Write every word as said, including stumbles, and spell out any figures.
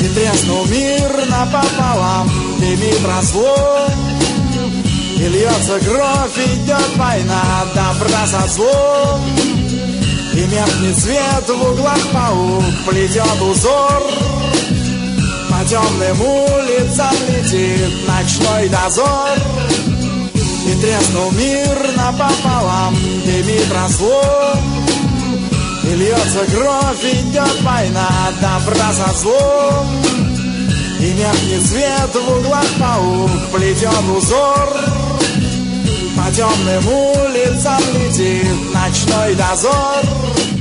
И треснул мир напополам, дымит разлом. И льется кровь, идет война, добра со злом. И меркнет свет, в углах паук плетет узор. По темным улицам летит ночной дозор. И треснул мир напополам, дымит разлом. И льется кровь, идет война, добра со злом. И меркнет свет, в углах паук плетет узор. По темным улицам летит ночной дозор.